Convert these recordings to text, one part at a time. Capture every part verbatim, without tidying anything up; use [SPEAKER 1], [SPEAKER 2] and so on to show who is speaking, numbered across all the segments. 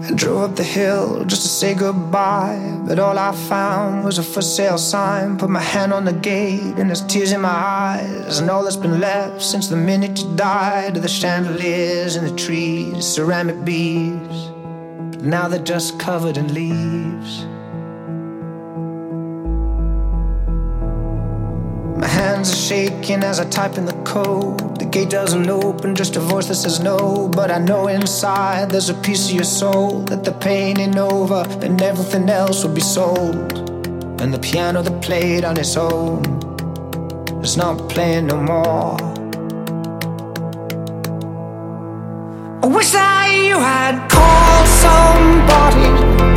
[SPEAKER 1] Drove up the hill just to say goodbye, but all I found was a for sale sign. Put my hand on the gate and there's tears in my eyes, and all that's been left since the minute you died are the chandeliers and the trees, ceramic beads, but now they're just covered in leaves. My hands are shaking as I type in the code. The gate doesn't open, just a voice that says no. But I know inside there's a piece of your soul, that the pain ain't over and everything else will be sold. And the piano that played on its own is not playing no more. I wish that you had called somebody,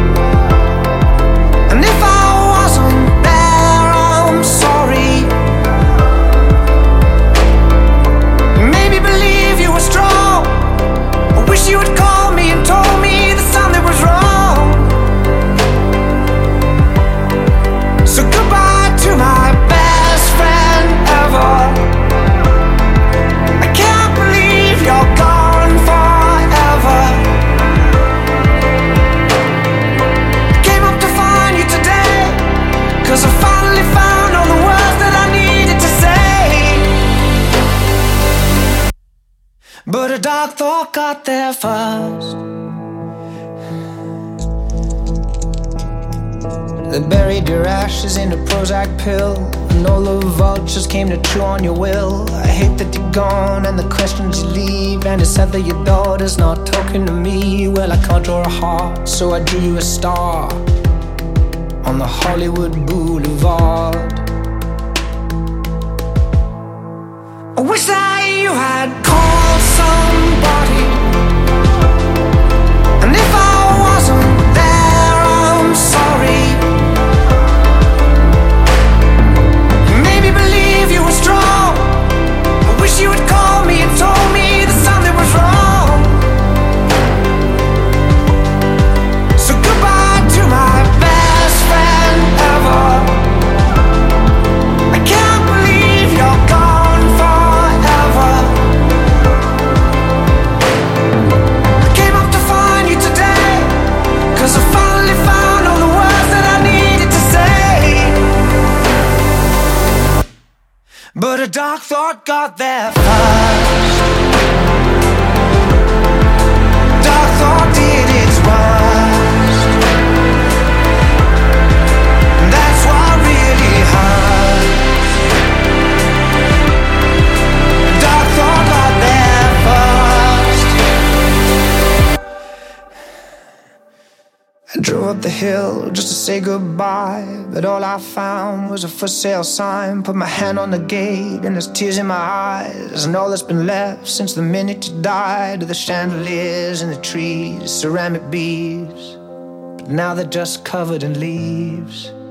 [SPEAKER 1] and if I wasn't there, I'm sorry. Strong. I wish you would call me and told me the something was wrong. So goodbye to my best friend ever. I can't believe you're gone forever. I came up to find you today, 'cause I finally found all the words that I needed to say. But a dark thought got there first. They buried your ashes in a Prozac pill, and all the vultures came to chew on your will. I hate that you're gone and the questions you leave, and it's sad that your daughter's not talking to me. Well, I can't draw a heart, so I drew you a star on the Hollywood Boulevard. I wish that you had called somebody, and if I wasn't there, I'm sorry. Maybe believe you were strong. I wish you would call me and told me that something was wrong. So goodbye to my best friend ever. I can't believe you're gone forever. I came up to find you today, 'cause I finally found all the words that I needed to say. But a dark thought got there first. Dark thought did its worst. That's what really hurts. Dark thought got there first. I drove up the hill just to say goodbye, but all I found was a for sale sign. Put my hand on the gate and there's tears in my eyes, and all that's been left since the minute you died are the chandeliers and the trees, ceramic beads, but now they're just covered in leaves.